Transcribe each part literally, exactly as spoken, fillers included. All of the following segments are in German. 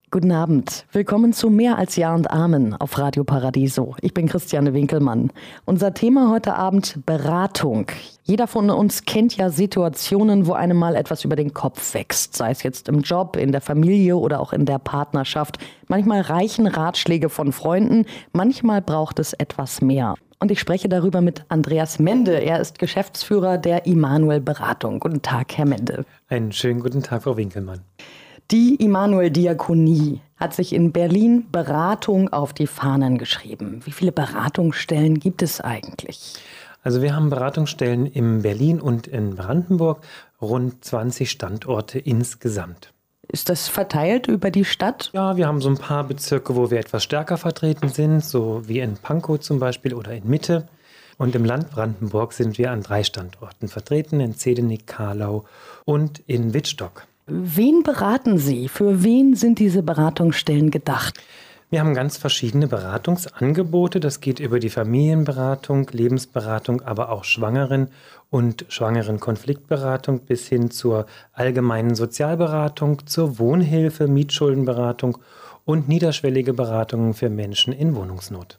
Guten Abend. Willkommen zu Mehr als Ja und Amen auf Radio Paradiso. Ich bin Christiane Winkelmann. Unser Thema heute Abend: Beratung. Jeder von uns kennt ja Situationen, wo einem mal etwas über den Kopf wächst. Sei es jetzt im Job, in der Familie oder auch in der Partnerschaft. Manchmal reichen Ratschläge von Freunden, manchmal braucht es etwas mehr. Und ich spreche darüber mit Andreas Mende. Er ist Geschäftsführer der Immanuel Beratung. Guten Tag, Herr Mende. Einen schönen guten Tag, Frau Winkelmann. Die Immanuel Diakonie hat sich in Berlin Beratung auf die Fahnen geschrieben. Wie viele Beratungsstellen gibt es eigentlich? Also wir haben Beratungsstellen in Berlin und in Brandenburg, rund zwanzig Standorte insgesamt. Ist das verteilt über die Stadt? Ja, wir haben so ein paar Bezirke, wo wir etwas stärker vertreten sind, so wie in Pankow zum Beispiel oder in Mitte. Und im Land Brandenburg sind wir an drei Standorten vertreten, in Zehdenick, Carlau und in Wittstock. Wen beraten Sie? Für wen sind diese Beratungsstellen gedacht? Wir haben ganz verschiedene Beratungsangebote. Das geht über die Familienberatung, Lebensberatung, aber auch Schwangeren- und Schwangeren-Konfliktberatung bis hin zur allgemeinen Sozialberatung, zur Wohnhilfe, Mietschuldenberatung und niederschwellige Beratungen für Menschen in Wohnungsnot.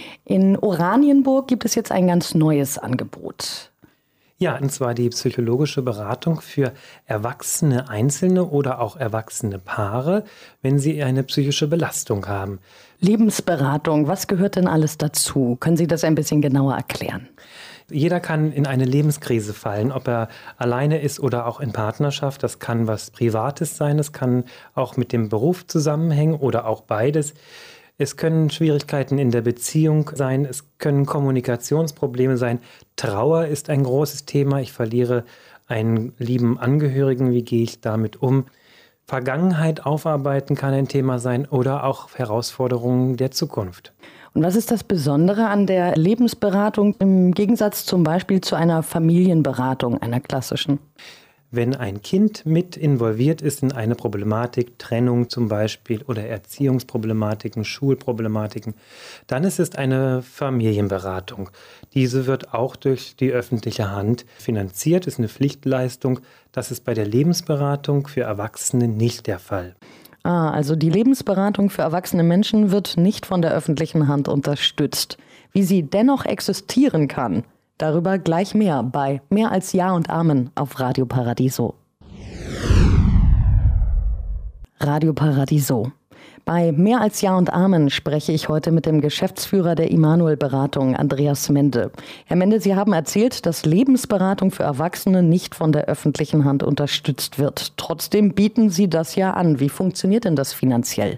In Oranienburg gibt es jetzt ein ganz neues Angebot. Ja, und zwar die psychologische Beratung für erwachsene Einzelne oder auch erwachsene Paare, wenn sie eine psychische Belastung haben. Lebensberatung, was gehört denn alles dazu? Können Sie das ein bisschen genauer erklären? Jeder kann in eine Lebenskrise fallen, ob er alleine ist oder auch in Partnerschaft. Das kann was Privates sein, es kann auch mit dem Beruf zusammenhängen oder auch beides. Es können Schwierigkeiten in der Beziehung sein, es können Kommunikationsprobleme sein. Trauer ist ein großes Thema. Ich verliere einen lieben Angehörigen. Wie gehe ich damit um? Vergangenheit aufarbeiten kann ein Thema sein oder auch Herausforderungen der Zukunft. Und was ist das Besondere an der Lebensberatung im Gegensatz zum Beispiel zu einer Familienberatung, einer klassischen? Wenn ein Kind mit involviert ist in eine Problematik, Trennung zum Beispiel oder Erziehungsproblematiken, Schulproblematiken, dann ist es eine Familienberatung. Diese wird auch durch die öffentliche Hand finanziert, ist eine Pflichtleistung. Das ist bei der Lebensberatung für Erwachsene nicht der Fall. Ah, also die Lebensberatung für erwachsene Menschen wird nicht von der öffentlichen Hand unterstützt. Wie sie dennoch existieren kann, darüber gleich mehr bei Mehr als Ja und Amen auf Radio Paradiso. Radio Paradiso. Bei Mehr als Ja und Amen spreche ich heute mit dem Geschäftsführer der Immanuel Beratung, Andreas Mende. Herr Mende, Sie haben erzählt, dass Lebensberatung für Erwachsene nicht von der öffentlichen Hand unterstützt wird. Trotzdem bieten Sie das ja an. Wie funktioniert denn das finanziell?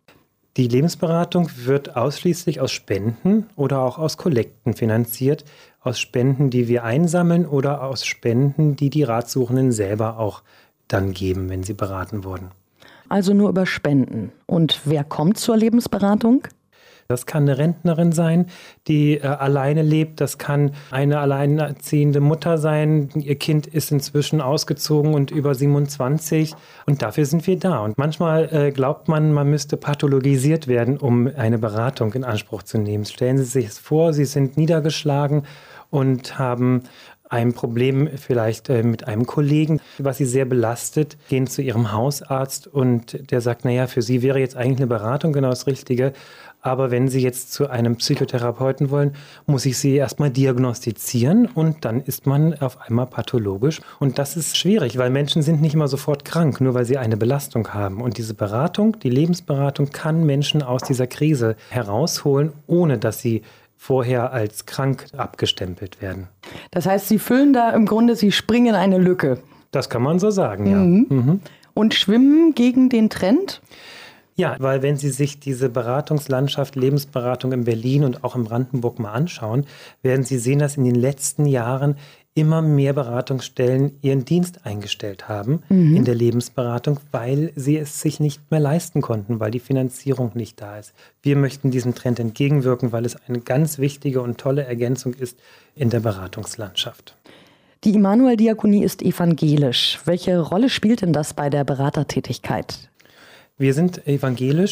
Die Lebensberatung wird ausschließlich aus Spenden oder auch aus Kollekten finanziert. Aus Spenden, die wir einsammeln oder aus Spenden, die die Ratsuchenden selber auch dann geben, wenn sie beraten wurden. Also nur über Spenden. Und wer kommt zur Lebensberatung? Das kann eine Rentnerin sein, die äh, alleine lebt. Das kann eine alleinerziehende Mutter sein. Ihr Kind ist inzwischen ausgezogen und über siebenundzwanzig. Und dafür sind wir da. Und manchmal äh, glaubt man, man müsste pathologisiert werden, um eine Beratung in Anspruch zu nehmen. Stellen Sie sich es vor, Sie sind niedergeschlagen und haben ein Problem vielleicht äh, mit einem Kollegen, was Sie sehr belastet, gehen zu Ihrem Hausarzt und der sagt, naja, für Sie wäre jetzt eigentlich eine Beratung genau das Richtige. Aber wenn Sie jetzt zu einem Psychotherapeuten wollen, muss ich Sie erstmal diagnostizieren und dann ist man auf einmal pathologisch. Und das ist schwierig, weil Menschen sind nicht immer sofort krank, nur weil sie eine Belastung haben. Und diese Beratung, die Lebensberatung, kann Menschen aus dieser Krise herausholen, ohne dass sie vorher als krank abgestempelt werden. Das heißt, Sie füllen da im Grunde, Sie springen eine Lücke. Das kann man so sagen, ja. Mhm. Mhm. Und schwimmen gegen den Trend? Ja, weil wenn Sie sich diese Beratungslandschaft, Lebensberatung in Berlin und auch in Brandenburg mal anschauen, werden Sie sehen, dass in den letzten Jahren immer mehr Beratungsstellen ihren Dienst eingestellt haben mhm. in der Lebensberatung, weil sie es sich nicht mehr leisten konnten, weil die Finanzierung nicht da ist. Wir möchten diesem Trend entgegenwirken, weil es eine ganz wichtige und tolle Ergänzung ist in der Beratungslandschaft. Die Immanuel Diakonie ist evangelisch. Welche Rolle spielt denn das bei der Beratertätigkeit? Wir sind evangelisch,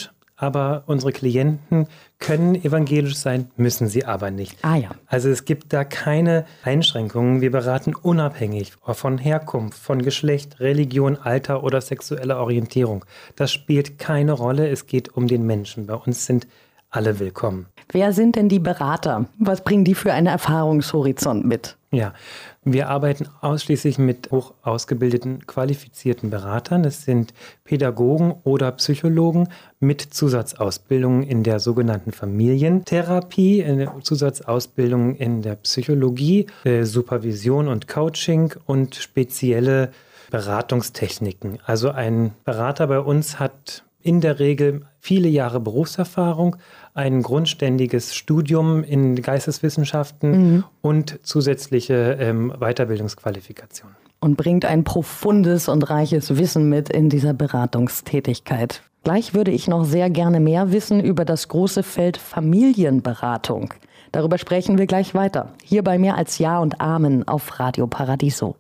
aber unsere Klienten können evangelisch sein, müssen sie aber nicht. Ah ja. Also es gibt da keine Einschränkungen. Wir beraten unabhängig von Herkunft, von Geschlecht, Religion, Alter oder sexueller Orientierung. Das spielt keine Rolle. Es geht um den Menschen. Bei uns sind alle willkommen. Wer sind denn die Berater? Was bringen die für einen Erfahrungshorizont mit? Ja, wir arbeiten ausschließlich mit hoch ausgebildeten, qualifizierten Beratern. Das sind Pädagogen oder Psychologen mit Zusatzausbildung in der sogenannten Familientherapie, eine Zusatzausbildung in der Psychologie, äh, Supervision und Coaching und spezielle Beratungstechniken. Also ein Berater bei uns hat in der Regel viele Jahre Berufserfahrung, ein grundständiges Studium in Geisteswissenschaften mhm. und zusätzliche ähm, Weiterbildungsqualifikationen. Und bringt ein profundes und reiches Wissen mit in dieser Beratungstätigkeit. Gleich würde ich noch sehr gerne mehr wissen über das große Feld Familienberatung. Darüber sprechen wir gleich weiter. Hier bei Mehr als Ja und Amen auf Radio Paradiso.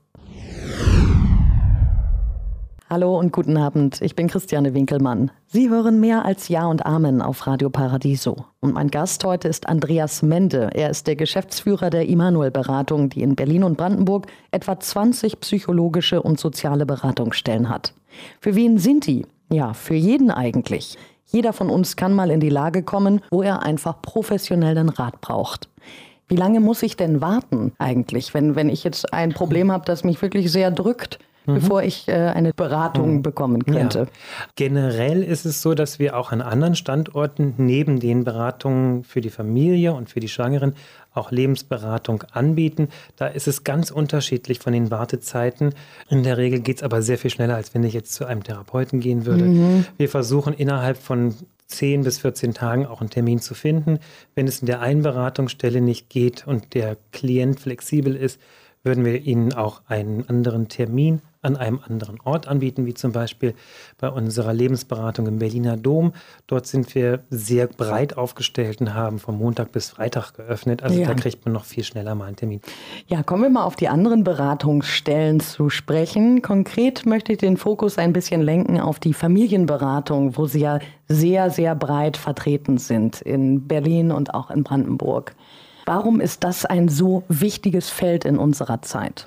Hallo und guten Abend, ich bin Christiane Winkelmann. Sie hören Mehr als Ja und Amen auf Radio Paradiso. Und mein Gast heute ist Andreas Mende. Er ist der Geschäftsführer der Immanuel-Beratung, die in Berlin und Brandenburg etwa zwanzig psychologische und soziale Beratungsstellen hat. Für wen sind die? Ja, für jeden eigentlich. Jeder von uns kann mal in die Lage kommen, wo er einfach professionellen Rat braucht. Wie lange muss ich denn warten eigentlich, wenn, wenn ich jetzt ein Problem habe, das mich wirklich sehr drückt? Mhm. Bevor ich äh, eine Beratung mhm. bekommen könnte. Ja. Generell ist es so, dass wir auch an anderen Standorten neben den Beratungen für die Familie und für die Schwangeren auch Lebensberatung anbieten. Da ist es ganz unterschiedlich von den Wartezeiten. In der Regel geht es aber sehr viel schneller, als wenn ich jetzt zu einem Therapeuten gehen würde. Mhm. Wir versuchen innerhalb von zehn bis vierzehn Tagen auch einen Termin zu finden. Wenn es in der einen Beratungsstelle nicht geht und der Klient flexibel ist, würden wir Ihnen auch einen anderen Termin an einem anderen Ort anbieten, wie zum Beispiel bei unserer Lebensberatung im Berliner Dom. Dort sind wir sehr breit aufgestellt und haben von Montag bis Freitag geöffnet. Also ja. Da kriegt man noch viel schneller mal einen Termin. Ja, kommen wir mal auf die anderen Beratungsstellen zu sprechen. Konkret möchte ich den Fokus ein bisschen lenken auf die Familienberatung, wo Sie ja sehr, sehr breit vertreten sind in Berlin und auch in Brandenburg. Warum ist das ein so wichtiges Feld in unserer Zeit?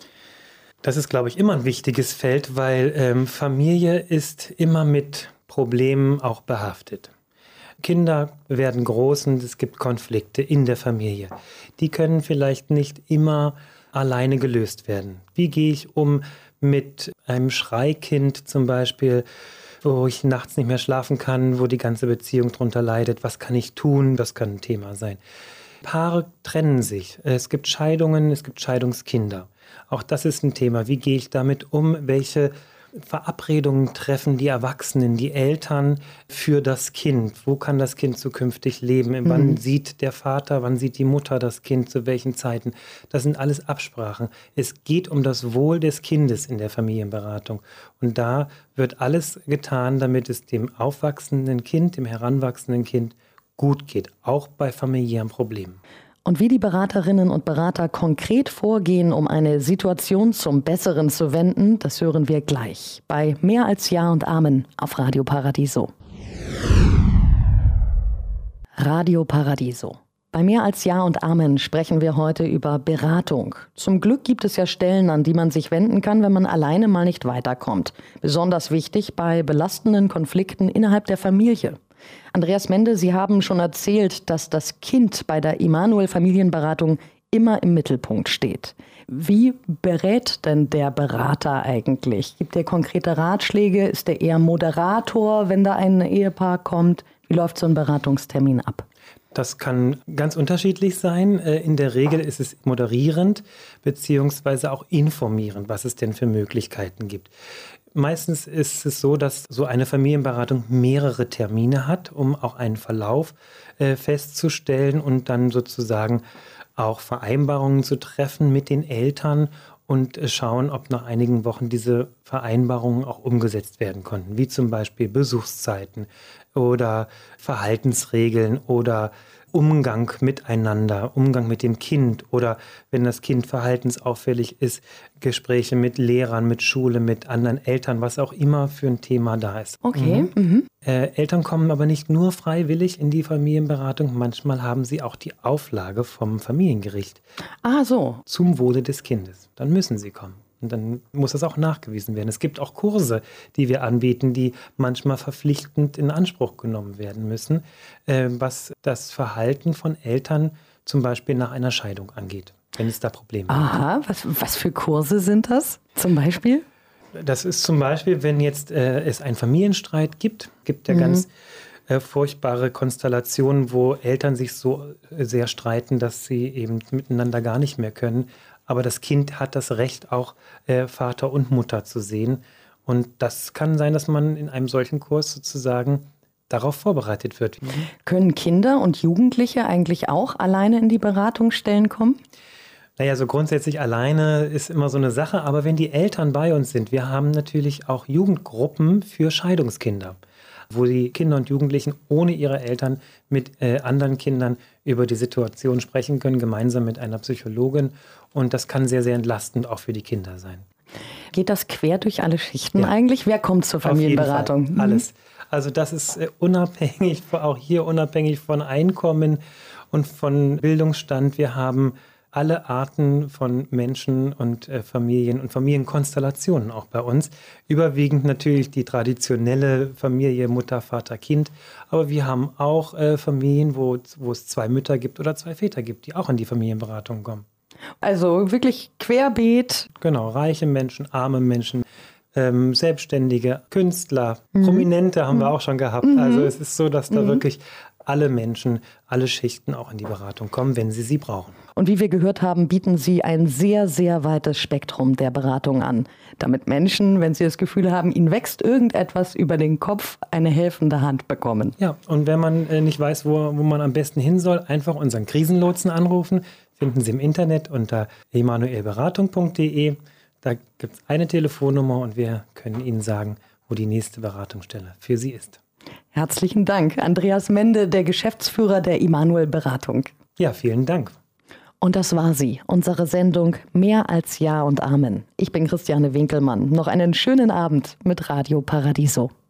Das ist, glaube ich, immer ein wichtiges Feld, weil ähm, Familie ist immer mit Problemen auch behaftet. Kinder werden groß und es gibt Konflikte in der Familie. Die können vielleicht nicht immer alleine gelöst werden. Wie gehe ich um mit einem Schreikind zum Beispiel, wo ich nachts nicht mehr schlafen kann, wo die ganze Beziehung drunter leidet? Was kann ich tun? Das kann ein Thema sein. Paare trennen sich. Es gibt Scheidungen, es gibt Scheidungskinder. Auch das ist ein Thema. Wie gehe ich damit um? Welche Verabredungen treffen die Erwachsenen, die Eltern für das Kind? Wo kann das Kind zukünftig leben? Mhm. Wann sieht der Vater, wann sieht die Mutter das Kind, zu welchen Zeiten? Das sind alles Absprachen. Es geht um das Wohl des Kindes in der Familienberatung. Und da wird alles getan, damit es dem aufwachsenden Kind, dem heranwachsenden Kind gut geht, auch bei familiären Problemen. Und wie die Beraterinnen und Berater konkret vorgehen, um eine Situation zum Besseren zu wenden, das hören wir gleich bei Mehr als Ja und Amen auf Radio Paradiso. Radio Paradiso. Bei Mehr als Ja und Amen sprechen wir heute über Beratung. Zum Glück gibt es ja Stellen, an die man sich wenden kann, wenn man alleine mal nicht weiterkommt. Besonders wichtig bei belastenden Konflikten innerhalb der Familie. Andreas Mende, Sie haben schon erzählt, dass das Kind bei der Immanuel-Familienberatung immer im Mittelpunkt steht. Wie berät denn der Berater eigentlich? Gibt er konkrete Ratschläge? Ist er eher Moderator, wenn da ein Ehepaar kommt? Wie läuft so ein Beratungstermin ab? Das kann ganz unterschiedlich sein. In der Regel ist es moderierend beziehungsweise auch informierend, was es denn für Möglichkeiten gibt. Meistens ist es so, dass so eine Familienberatung mehrere Termine hat, um auch einen Verlauf äh, festzustellen und dann sozusagen auch Vereinbarungen zu treffen mit den Eltern und äh, schauen, ob nach einigen Wochen diese Vereinbarungen auch umgesetzt werden konnten, wie zum Beispiel Besuchszeiten oder Verhaltensregeln oder Umgang miteinander, Umgang mit dem Kind oder wenn das Kind verhaltensauffällig ist, Gespräche mit Lehrern, mit Schule, mit anderen Eltern, was auch immer für ein Thema da ist. Okay. Mhm. Mhm. Äh, Eltern kommen aber nicht nur freiwillig in die Familienberatung, manchmal haben sie auch die Auflage vom Familiengericht. Ah, so. Zum Wohle des Kindes. Dann müssen sie kommen. Und dann muss das auch nachgewiesen werden. Es gibt auch Kurse, die wir anbieten, die manchmal verpflichtend in Anspruch genommen werden müssen, äh, was das Verhalten von Eltern zum Beispiel nach einer Scheidung angeht, wenn es da Probleme gibt. Aha, was, was für Kurse sind das zum Beispiel? Das ist zum Beispiel, wenn jetzt äh, es einen Familienstreit gibt, gibt ja Mhm. ganz äh, furchtbare Konstellationen, wo Eltern sich so äh, sehr streiten, dass sie eben miteinander gar nicht mehr können. Aber das Kind hat das Recht, auch äh, Vater und Mutter zu sehen. Und das kann sein, dass man in einem solchen Kurs sozusagen darauf vorbereitet wird. Können Kinder und Jugendliche eigentlich auch alleine in die Beratungsstellen kommen? Naja, so grundsätzlich alleine ist immer so eine Sache. Aber wenn die Eltern bei uns sind, wir haben natürlich auch Jugendgruppen für Scheidungskinder, wo die Kinder und Jugendlichen ohne ihre Eltern mit äh, anderen Kindern über die Situation sprechen können, gemeinsam mit einer Psychologin. Und das kann sehr, sehr entlastend auch für die Kinder sein. Geht das quer durch alle Schichten Ja. eigentlich? Wer kommt zur Familienberatung? Auf jeden Fall. Alles. Also das ist äh, unabhängig, auch hier unabhängig von Einkommen und von Bildungsstand. Wir haben alle Arten von Menschen und äh, Familien und Familienkonstellationen auch bei uns. Überwiegend natürlich die traditionelle Familie Mutter, Vater, Kind. Aber wir haben auch äh, Familien, wo, wo es zwei Mütter gibt oder zwei Väter gibt, die auch in die Familienberatung kommen. Also wirklich querbeet. Genau, reiche Menschen, arme Menschen, ähm, Selbstständige, Künstler, mhm. Prominente haben mhm. wir auch schon gehabt. Mhm. Also es ist so, dass da mhm. wirklich alle Menschen, alle Schichten auch in die Beratung kommen, wenn sie sie brauchen. Und wie wir gehört haben, bieten Sie ein sehr, sehr weites Spektrum der Beratung an, damit Menschen, wenn sie das Gefühl haben, ihnen wächst irgendetwas über den Kopf, eine helfende Hand bekommen. Ja, und wenn man äh, nicht weiß, wo, wo man am besten hin soll, einfach unseren Krisenlotsen anrufen. Finden Sie im Internet unter emanuelberatung punkt de. Da gibt es eine Telefonnummer und wir können Ihnen sagen, wo die nächste Beratungsstelle für Sie ist. Herzlichen Dank, Andreas Mende, der Geschäftsführer der Emanuel Beratung. Ja, vielen Dank. Und das war sie, unsere Sendung Mehr als Ja und Amen. Ich bin Christiane Winkelmann. Noch einen schönen Abend mit Radio Paradiso.